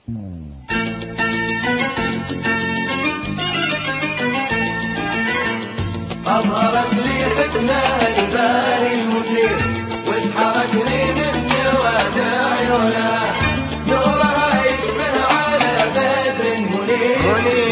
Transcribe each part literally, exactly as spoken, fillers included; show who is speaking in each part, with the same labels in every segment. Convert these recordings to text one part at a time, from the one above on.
Speaker 1: أظهرت لي حسنها الباهي المثير، واسحرتني من سواد عيونها، نورها يشبه على بدر منير،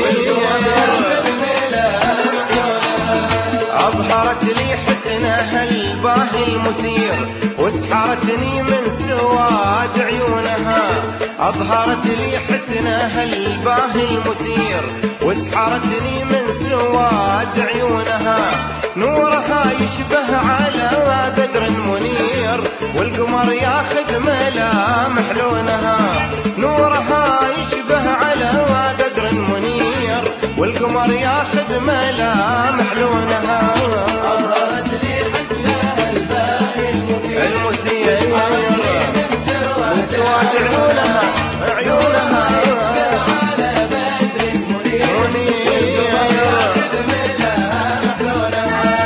Speaker 2: أظهرت لي حسنها الباهي المثير، واسحرتني من سواد عيونها. أظهرت لي حسنها الباهي المثير، واسحرتني من سواد عيونها، نورها يشبه على بدر منير، والقمر ياخذ ملامح لونها. نورها يشبه على بدر منير، والقمر ياخذ ملامح لونها.
Speaker 1: أظهرت لي حسنها الباهي المثير،
Speaker 2: المثير من سواد عيونها عيونها
Speaker 1: على بدر منير، ياخذ ملامح لونها.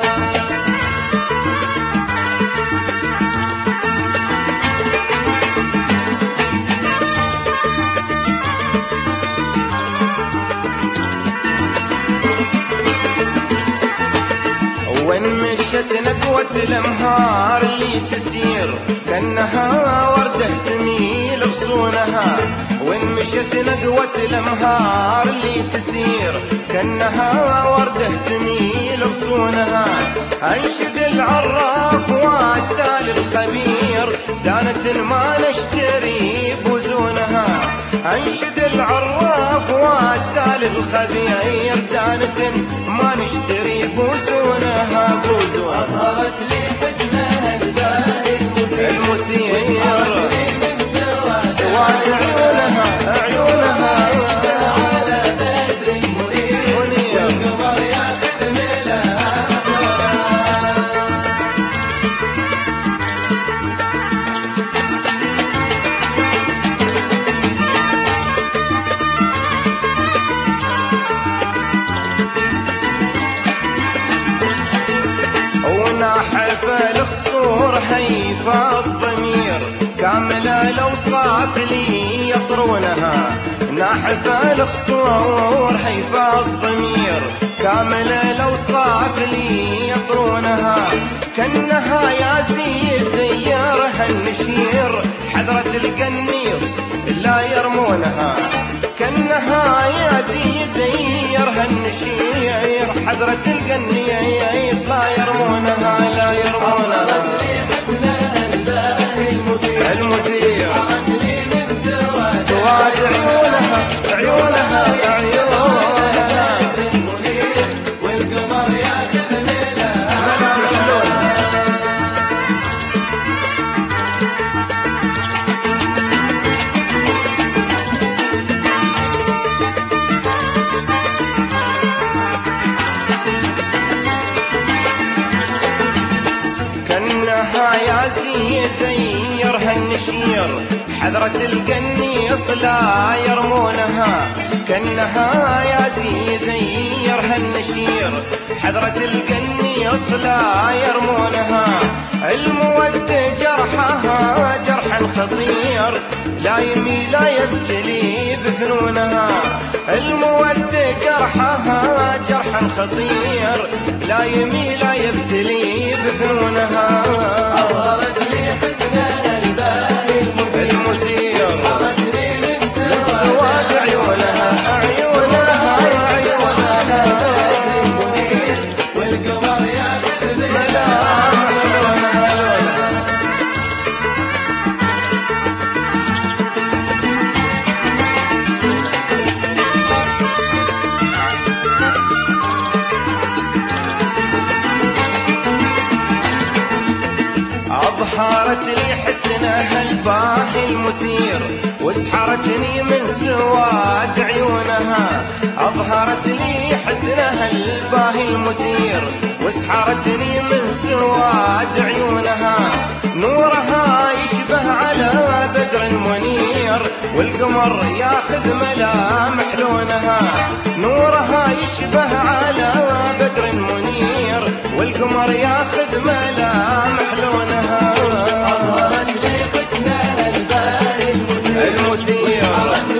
Speaker 2: وين مشت نقوة الأمهار اللي تسير، كأنها وردة تميل غصونها. وين مشت نقوة الأمهار اللي تسير، كأنها وردة تميل غصونها. أنشد العراف واسال الخبير، دانة ما نشتري بوزونها. أنشد العراف واسال الخبير، دانة ما نشتري بوزونها بوزونها.
Speaker 1: أظهرت لي حسنها الباهي المثير، من
Speaker 2: سواد عيونها عيونها
Speaker 1: على بدر منير، والقمر ياخذ ملامح لونها.
Speaker 2: وناحف الخصور هيفا الضمير، كاملة الأوصاف لي يطرونها. ناحف الخصور هيفا الضمير، كاملة الأوصاف لي يطرونها. كأنها يا زيد ذيارها النشير، حضرة القنيص لا يرمونها. كأنها يا زيد ذيارها النشير، حضرة القنيص لا يرمونها لا يرمونها.
Speaker 1: أظهرت لي حسنها الباهي المثير،
Speaker 2: المثير
Speaker 1: واسحرتني من سواد
Speaker 2: سواد عيونها عيونها عيونها
Speaker 1: بدر منير، والقمر ياخذ ملامح
Speaker 2: ملامح لونها. كأنها يا زيد ذيرها النشير، حضرة القنيص لا يرمونها. كأنها يا زيد ذيرها النشير، حضرة القنيص لا يرمونها. المود جرحها جرحا خطير، لا يميل لا يبتلي بفنونها. المود جرحها جرحا خطير، لا يميل لا يبتلي بفنونها.
Speaker 1: أظهرت لي حسنها الباهي
Speaker 2: المثير
Speaker 1: واسحرتني من
Speaker 2: سواد عيونها عيونها عيونها،
Speaker 1: والقمر ياخذ
Speaker 2: ملامح لونها لونها. أظهرت لي حسنها الباهي المثير، واسحرتني من سواد عيونها. أظهرت لي حسنها الباهي المثير، واسحرتني من سواد عيونها. نورها يشبه على بدر منير، والقمر ياخذ ملامح لونها. نورها يشبه على بدر منير، والقمر ياخذ ملامح لونها.
Speaker 1: أظهرت لي حسنها الباهي المثير،
Speaker 2: المثير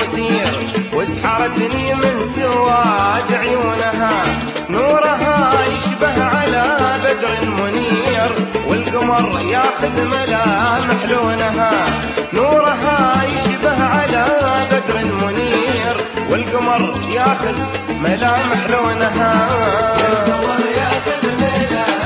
Speaker 2: المثير وسحرتني من سواد عيونها. نورها يشبه على بدر منير والقمر ياخذ ملامح لونها. نورها يشبه على بدر منير والقمر ياخذ ملامح لونها.
Speaker 1: القمر ياخذ ملامح